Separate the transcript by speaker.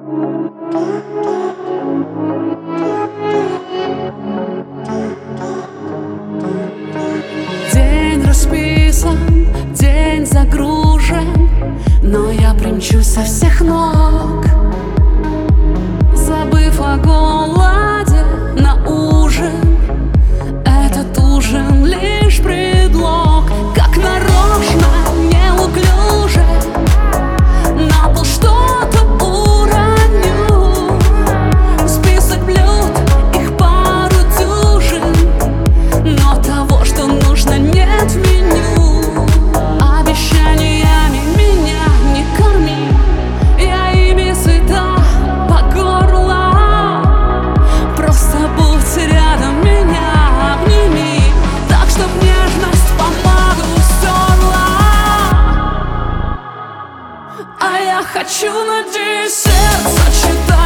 Speaker 1: День расписан, день загружен, но я примчусь со всех ног, забыв о голоде на ужин. Этот ужин лишь предлог, как нарочно, неуклюже на пол что-то уроню. Список блюд, их пару дюжин, но того, что нужно, нет в меню. Обещаниями меня не корми, я ими сыта по горло. Просто будь рядом, меня обними, так, чтоб нежность помаду стерла. А я хочу, надеюсь, сердце читать.